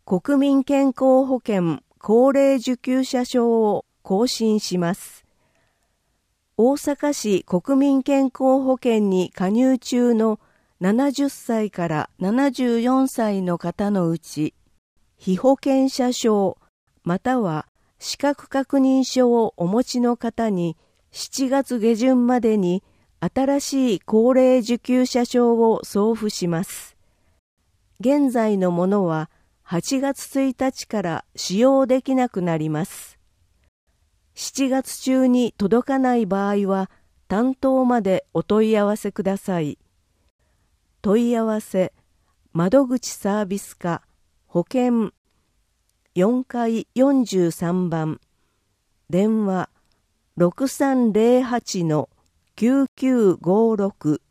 国民健康保険高齢受給者証を更新します。大阪市国民健康保険に加入中の70歳から74歳の方のうち、被保険者証または資格確認書をお持ちの方に7月下旬までに新しい高齢受給者証を送付します。現在のものは8月1日から使用できなくなります。7月中に届かない場合は担当までお問い合わせください。問い合わせ窓口サービス課保険4階43番電話 6308-9956